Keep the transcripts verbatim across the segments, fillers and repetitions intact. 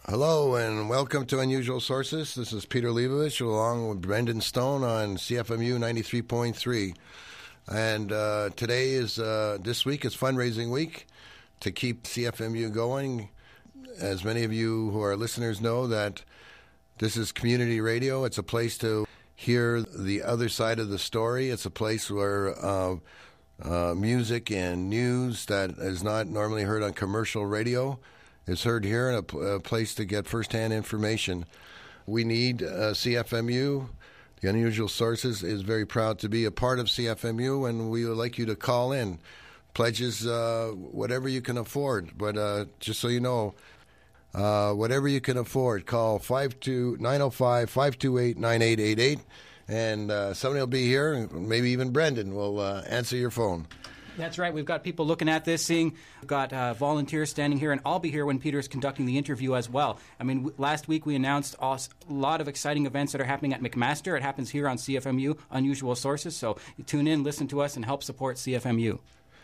Hello and welcome to Unusual Sources. This is Peter Leibovich along with Brendan Stone on C F M U ninety-three point three. And uh, today is, uh, this week is fundraising week to keep C F M U going. As many of you who are listeners know, that this is community radio. It's a place to hear the other side of the story. It's a place where uh, uh, music and news that is not normally heard on commercial radio is heard here, and a, a place to get firsthand information. We need uh, C F M U. The Unusual Sources is very proud to be a part of C F M U, and we would like you to call in. Pledges, uh, whatever you can afford. But uh, just so you know, uh, whatever you can afford, call nine oh five, five two eight, nine eight eight eight, and uh, somebody will be here, maybe even Brendan will uh, answer your phone. That's right. We've got people looking at this, seeing, we've got uh, volunteers standing here, and I'll be here when Peter's conducting the interview as well. I mean, w- last week we announced a lot of exciting events that are happening at McMaster. It happens here on C F M U, Unusual Sources. So you tune in, listen to us, and help support C F M U.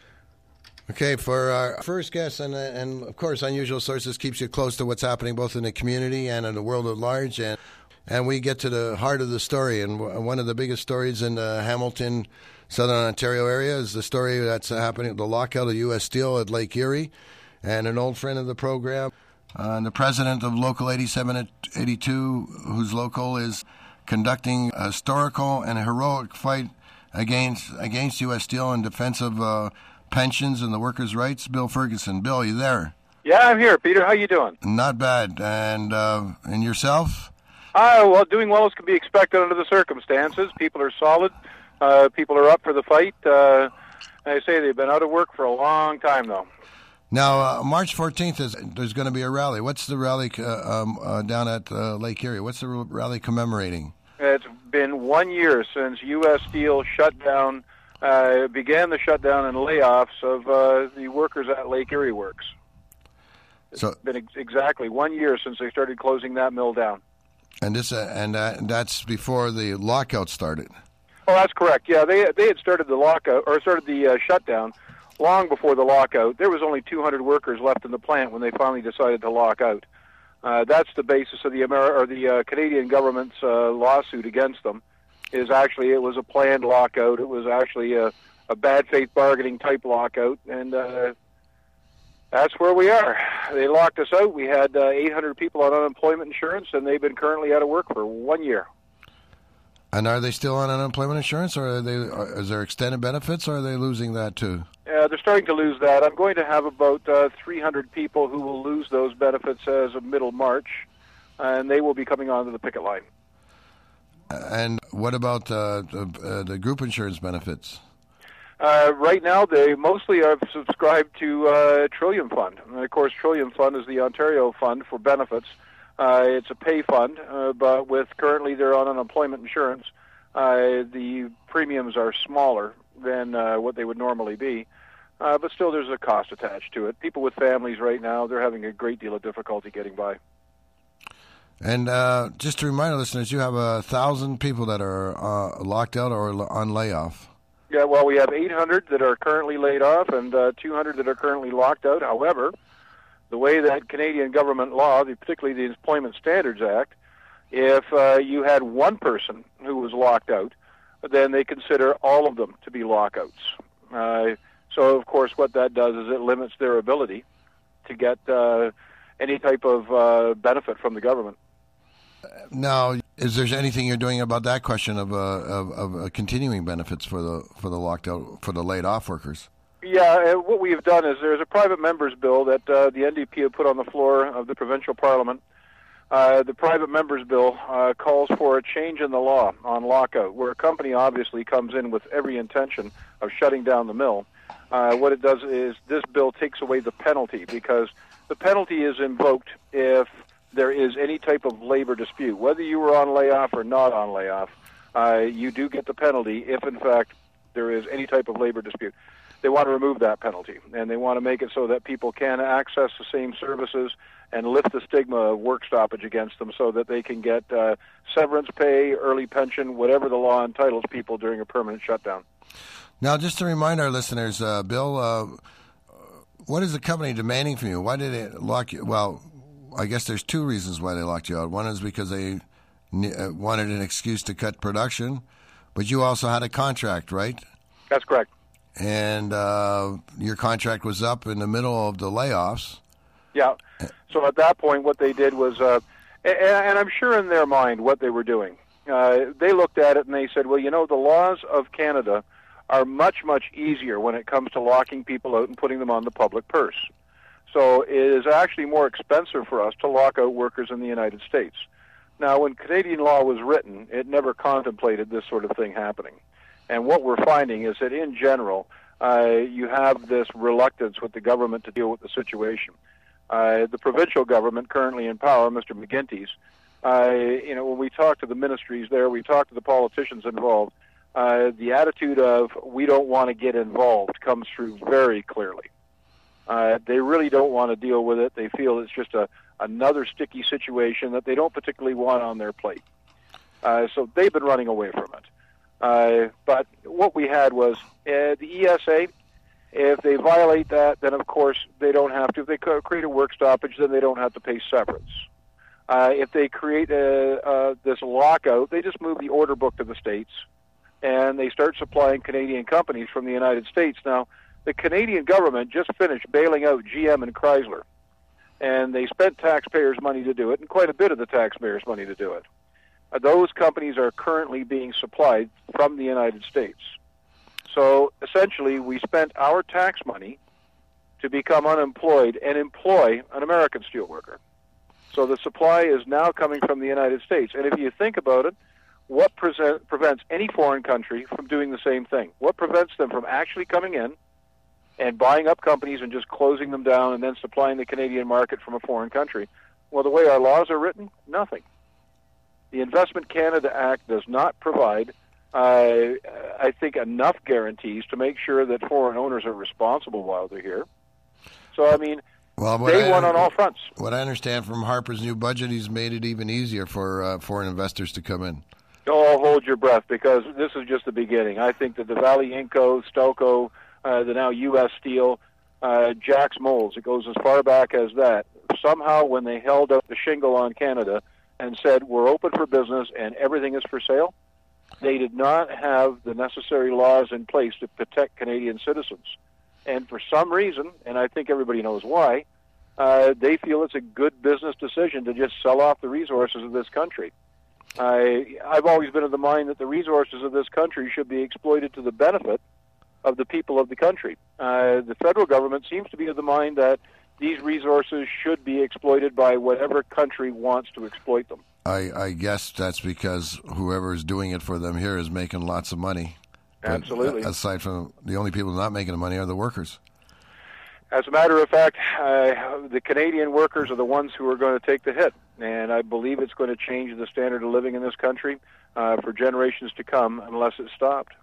Okay, for our first guest, and, and of course, Unusual Sources keeps you close to what's happening both in the community and in the world at large, and and we get to the heart of the story. And w- one of the biggest stories in the Hamilton, Southern Ontario area is the story that's happening, the lockout of U S Steel at Lake Erie. And an old friend of the program, uh, and the president of Local eighty-seven eighty-two, whose local is conducting a historical and a heroic fight against against U S Steel in defense of uh, pensions and the workers' rights. Bill Ferguson. Bill, you there? Yeah, I'm here. Peter, how you doing? Not bad. And uh, and yourself? Uh, well, doing well as can be expected under the circumstances. People are solid. Uh, people are up for the fight. Uh, I say they've been out of work for a long time, though. Now, uh, March fourteenth, is there's going to be a rally. What's the rally uh, um, uh, down at uh, Lake Erie? What's the rally commemorating? It's been one year since U S Steel shut down, uh, began the shutdown and layoffs of uh, the workers at Lake Erie Works. It's so, been ex- exactly one year since they started closing that mill down. And this, uh, and uh, that's before the lockout started. Oh, that's correct. Yeah, they they had started the lockout or started the uh, shutdown long before the lockout. There was only two hundred workers left in the plant when they finally decided to lock out. Uh, that's the basis of the Amer- or the uh, Canadian government's uh, lawsuit against them. Is actually it was a planned lockout. It was actually a, a bad faith bargaining type lockout, and uh, that's where we are. They locked us out. We had uh, eight hundred people on unemployment insurance, and they've been currently out of work for one year. And are they still on unemployment insurance, or are they? Are, is there extended benefits, or are they losing that too? Uh, they're starting to lose that. I'm going to have about uh, three hundred people who will lose those benefits as of middle March, and they will be coming onto the picket line. And what about uh, the, uh, the group insurance benefits? Uh, right now, they mostly are subscribed to uh, Trillium Fund. And of course, Trillium Fund is the Ontario fund for benefits. Uh, it's a pay fund, uh, but with currently they're on unemployment insurance. Uh, the premiums are smaller than uh, what they would normally be, uh, but still there's a cost attached to it. People with families right now, they're having a great deal of difficulty getting by. And uh, just to remind our listeners, you have a thousand people that are uh, locked out or on layoff. Yeah, well, we have eight hundred that are currently laid off and uh, two hundred that are currently locked out. However, the way that Canadian government law, particularly the Employment Standards Act, if uh, you had one person who was locked out, then they consider all of them to be lockouts. Uh, so, of course, what that does is it limits their ability to get uh, any type of uh, benefit from the government. Now, is there anything you're doing about that question of uh, of, of uh, continuing benefits for the for the locked out for the laid off workers? Yeah, uh, what we have done is there's a private members bill that uh, the N D P have put on the floor of the provincial parliament. Uh, the private members bill uh, calls for a change in the law on lockout, where a company obviously comes in with every intention of shutting down the mill. Uh, what it does is this bill takes away the penalty, because the penalty is invoked if there is any type of labor dispute. Whether you were on layoff or not on layoff, uh, you do get the penalty if, in fact, there is any type of labor dispute. They want to remove that penalty, and they want to make it so that people can access the same services and lift the stigma of work stoppage against them so that they can get uh, severance pay, early pension, whatever the law entitles people during a permanent shutdown. Now, just to remind our listeners, uh, Bill, uh, what is the company demanding from you? Why did it lock you? Well, I guess there's two reasons why they locked you out. One is because they uh, wanted an excuse to cut production, but you also had a contract, right? That's correct. And uh, your contract was up in the middle of the layoffs. Yeah. So at that point, what they did was, uh, and, and I'm sure in their mind what they were doing, uh, they looked at it and they said, well, you know, the laws of Canada are much, much easier when it comes to locking people out and putting them on the public purse. So it is actually more expensive for us to lock out workers in the United States. Now, when Canadian law was written, it never contemplated this sort of thing happening. And what we're finding is that in general, uh, you have this reluctance with the government to deal with the situation. Uh, the provincial government currently in power, Mister McGuinty's, uh, you know, when we talk to the ministries there, we talk to the politicians involved, uh, the attitude of we don't want to get involved comes through very clearly. Uh, they really don't want to deal with it. They feel it's just a another sticky situation that they don't particularly want on their plate. Uh, so they've been running away from it. Uh, but what we had was uh, the E S A, if they violate that, then of course they don't have to. If they create a work stoppage, then they don't have to pay severance. Uh, if they create a, uh, this lockout, they just move the order book to the States, and they start supplying Canadian companies from the United States. Now, the Canadian government just finished bailing out G M and Chrysler, and they spent taxpayers' money to do it, and quite a bit of the taxpayers' money to do it. Uh, those companies are currently being supplied from the United States. So essentially, we spent our tax money to become unemployed and employ an American steelworker. So the supply is now coming from the United States. And if you think about it, what present, prevents any foreign country from doing the same thing? What prevents them from actually coming in and buying up companies and just closing them down and then supplying the Canadian market from a foreign country? Well, the way our laws are written, nothing. The Investment Canada Act does not provide, uh, I think, enough guarantees to make sure that foreign owners are responsible while they're here. So, I mean, well, they won on all fronts. What I understand from Harper's new budget, he's made it even easier for uh, foreign investors to come in. Oh, hold your breath, because this is just the beginning. I think that the Valley Inco, Stelco, uh, the now U S Steel, uh, Jack's Molds, it goes as far back as that. Somehow, when they held up the shingle on Canada and said, we're open for business and everything is for sale, they did not have the necessary laws in place to protect Canadian citizens. And for some reason, and I think everybody knows why, uh, they feel it's a good business decision to just sell off the resources of this country. I, I've always been of the mind that the resources of this country should be exploited to the benefit of the people of the country. Uh, the federal government seems to be of the mind that these resources should be exploited by whatever country wants to exploit them. I, I guess that's because whoever is doing it for them here is making lots of money. Absolutely. But aside from the only people not making the money are the workers. As a matter of fact, uh, the Canadian workers are the ones who are going to take the hit, and I believe it's going to change the standard of living in this country uh, for generations to come unless it's stopped.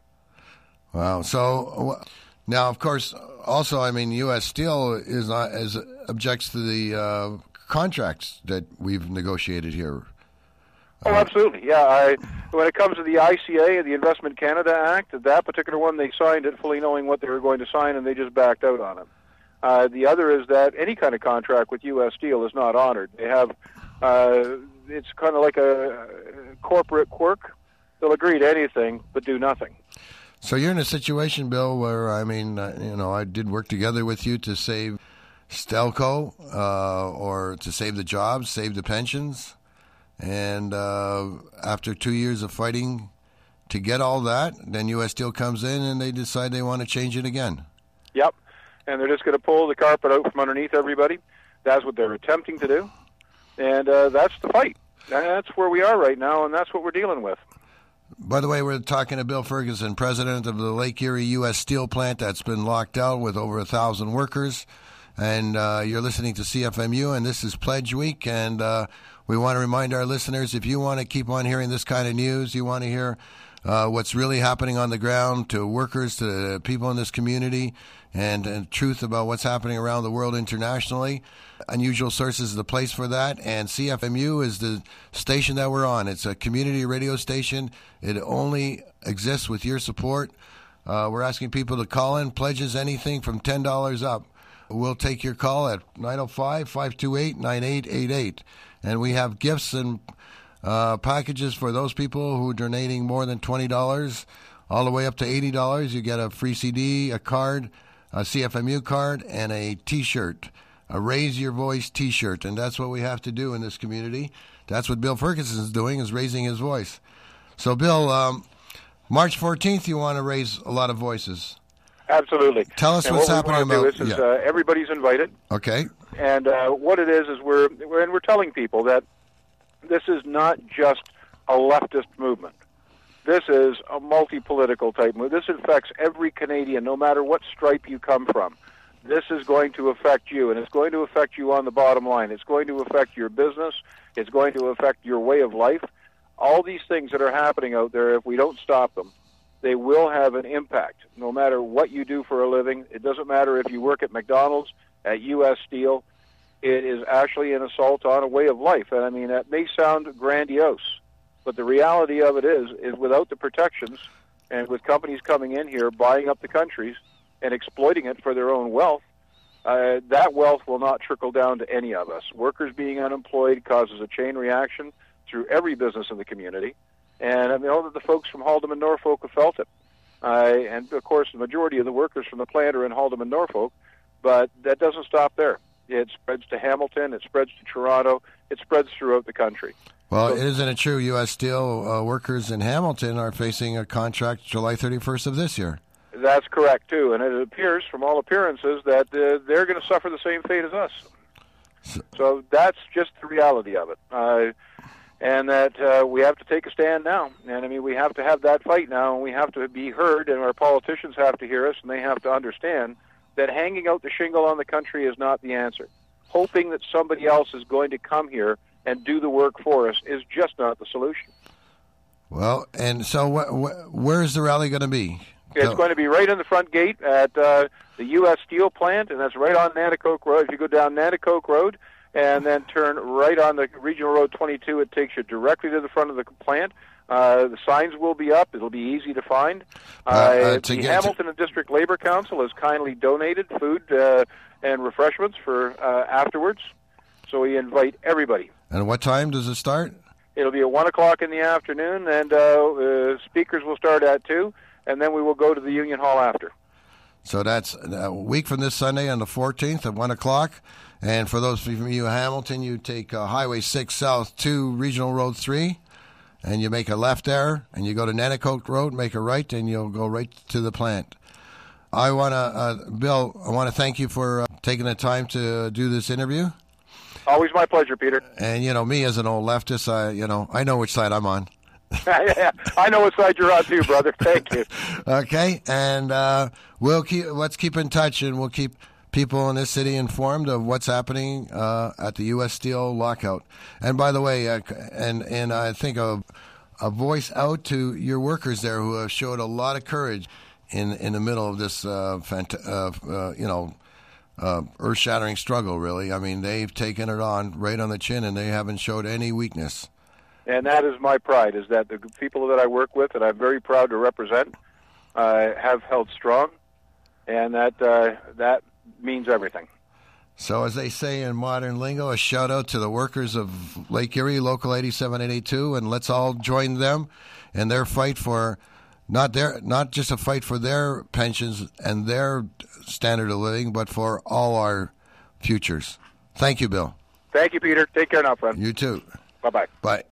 Wow. So now, of course, also, I mean, U S Steel is not, as objects to the uh, contracts that we've negotiated here. Oh, absolutely. Yeah. I, when it comes to the I C A, the Investment Canada Act, that particular one, they signed it fully knowing what they were going to sign, and they just backed out on it. Uh, the other is that any kind of contract with U S Steel is not honored. They have, uh, it's kind of like a corporate quirk. They'll agree to anything, but do nothing. So you're in a situation, Bill, where, I mean, uh, you know, I did work together with you to save Stelco, uh, or to save the jobs, save the pensions. And uh, after two years of fighting to get all that, then U S Steel comes in and they decide they want to change it again. Yep. And they're just going to pull the carpet out from underneath everybody. That's what they're attempting to do. And uh, that's the fight. That's where we are right now, and that's what we're dealing with. By the way, we're talking to Bill Ferguson, president of the Lake Erie U S Steel plant that's been locked out with over a thousand workers. And uh, you're listening to C F M U, and this is Pledge Week. And uh, we want to remind our listeners, if you want to keep on hearing this kind of news, you want to hear uh, what's really happening on the ground to workers, to people in this community, and, and truth about what's happening around the world internationally, Unusual Sources is the place for that. And C F M U is the station that we're on. It's a community radio station. It only exists with your support. Uh, we're asking people to call in. Pledges anything from ten dollars up. We'll take your call at nine oh five, five two eight, nine eight eight eight. And we have gifts and uh, packages for those people who are donating more than twenty dollars, all the way up to eighty dollars. You get a free C D, a card, a C F M U card, and a T-shirt, a Raise Your Voice T-shirt. And that's what we have to do in this community. That's what Bill Ferguson is doing, is raising his voice. So, Bill, um, March fourteenth, you want to raise a lot of voices. Absolutely. Tell us and what's what happening we want about. to do is, is yeah. uh, everybody's invited. Okay. And uh, what it is is we're, we're and we're telling people that this is not just a leftist movement. This is a multi-political type movement. This affects every Canadian, no matter what stripe you come from. This is going to affect you, and it's going to affect you on the bottom line. It's going to affect your business. It's going to affect your way of life. All these things that are happening out there, if we don't stop them, they will have an impact, no matter what you do for a living. It doesn't matter if you work at McDonald's, at U S Steel. It is actually an assault on a way of life. And, I mean, that may sound grandiose, but the reality of it is, is without the protections and with companies coming in here, buying up the countries and exploiting it for their own wealth, uh, that wealth will not trickle down to any of us. Workers being unemployed causes a chain reaction through every business in the community. And I know that the folks from Haldimand and Norfolk have felt it. Uh, and, of course, the majority of the workers from the plant are in Haldimand and Norfolk, but that doesn't stop there. It spreads to Hamilton, it spreads to Toronto, it spreads throughout the country. Well, so, isn't it true U S Steel uh, workers in Hamilton are facing a contract July thirty-first of this year? That's correct, too. And it appears, from all appearances, that uh, they're going to suffer the same fate as us. So, so that's just the reality of it. Uh, and that uh, we have to take a stand now. And, I mean, we have to have that fight now, and we have to be heard, and our politicians have to hear us, and they have to understand that hanging out the shingle on the country is not the answer. Hoping that somebody else is going to come here and do the work for us is just not the solution. Well, and so wh- wh- where's the rally going to be? It's Go. going to be right in the front gate at uh, the U S Steel plant, and that's right on Nanticoke Road. If you go down Nanticoke Road and then turn right on the Regional Road twenty-two, it takes you directly to the front of the plant. Uh, the signs will be up. It'll be easy to find. Uh, uh, the Hamilton to... and District Labor Council has kindly donated food uh, and refreshments for uh, afterwards, so we invite everybody. And what time does it start? It'll be at one o'clock in the afternoon, and uh, uh, speakers will start at two, and then we will go to the Union Hall after. So that's a week from this Sunday on the fourteenth at one o'clock. And for those from you in Hamilton, you take uh, Highway six South to Regional Road three, and you make a left there, and you go to Nanticoke Road, make a right, and you'll go right to the plant. I want to, uh, Bill, I want to thank you for uh, taking the time to do this interview. Always my pleasure, Peter. And, you know, me as an old leftist, I, you know, I know which side I'm on. Yeah, I know what side you're on too, brother. Thank you. Okay, and uh, we'll keep. Let's keep in touch, and we'll keep people in this city informed of what's happening uh, at the U S Steel lockout. And by the way, uh, and and I think a, a voice out to your workers there who have showed a lot of courage in in the middle of this, uh, fant- uh, uh, you know, uh, earth-shattering struggle. Really, I mean, they've taken it on right on the chin, and they haven't showed any weakness. And that is my pride, is that the people that I work with, that I'm very proud to represent, uh, have held strong, and that uh, that means everything. So as they say in modern lingo, a shout-out to the workers of Lake Erie, Local eighty-seven eighty-two, and let's all join them in their fight for not their not just a fight for their pensions and their standard of living, but for all our futures. Thank you, Bill. Thank you, Peter. Take care now, friend. You too. Bye-bye. Bye.